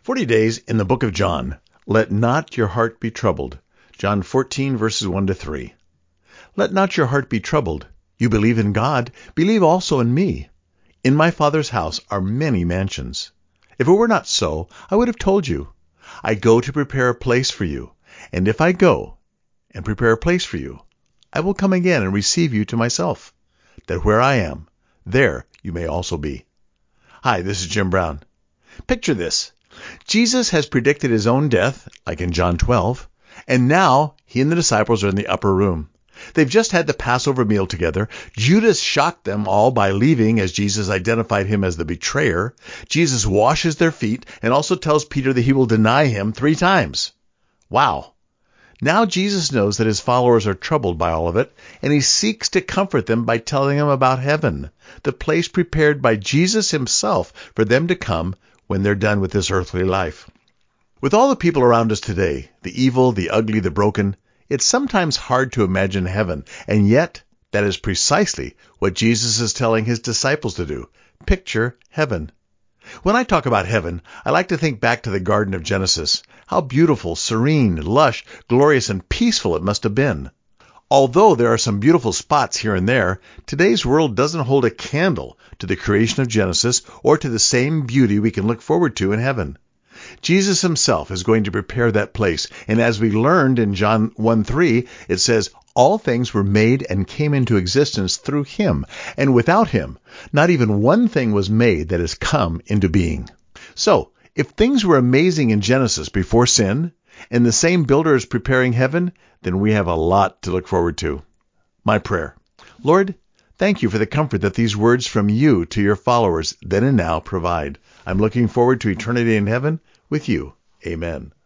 40 days in the book of John. Let not your heart be troubled. John 14, verses 1 to 3. Let not your heart be troubled. You believe in God, believe also in me. In my Father's house are many mansions. If it were not so, I would have told you. I go to prepare a place for you. And if I go and prepare a place for you, I will come again and receive you to myself, that where I am, there you may also be. Hi, this is Jim Brown. Picture this. Jesus has predicted his own death, like in John 12, and now he and the disciples are in the upper room. They've just had the Passover meal together. Judas shocked them all by leaving as Jesus identified him as the betrayer. Jesus washes their feet and also tells Peter that he will deny him 3 times. Wow. Now Jesus knows that his followers are troubled by all of it, and he seeks to comfort them by telling them about heaven, the place prepared by Jesus himself for them to come when they're done with this earthly life. With all the people around us today, the evil, the ugly, the broken, it's sometimes hard to imagine heaven, and yet that is precisely what Jesus is telling his disciples to do. Picture heaven. When I talk about heaven, I like to think back to the Garden of Genesis. How beautiful, serene, lush, glorious, and peaceful it must have been. Although there are some beautiful spots here and there, today's world doesn't hold a candle to the creation of Genesis or to the same beauty we can look forward to in heaven. Jesus himself is going to prepare that place, and as we learned in John 1:3, it says, all things were made and came into existence through him, and without him, not even one thing was made that has come into being. So, if things were amazing in Genesis before sin, and the same builder is preparing heaven, then we have a lot to look forward to. My prayer. Lord, thank you for the comfort that these words from you to your followers then and now provide. I'm looking forward to eternity in heaven with you. Amen.